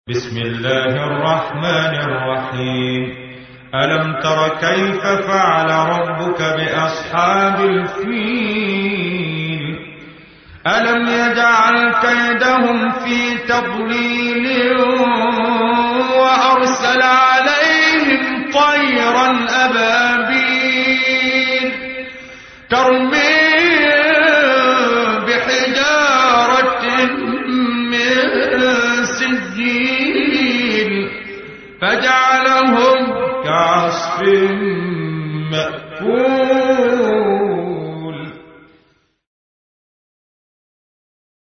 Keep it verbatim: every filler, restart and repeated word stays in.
بسم الله الرحمن الرحيم. ألم تر كيف فعل ربك بأصحاب الفيل؟ ألم يجعل كيدهم في تضليل وأرسل عليهم طيرا أبابيل ترميهم بحجارة من سجيل فجعلهم كعصف مأكول.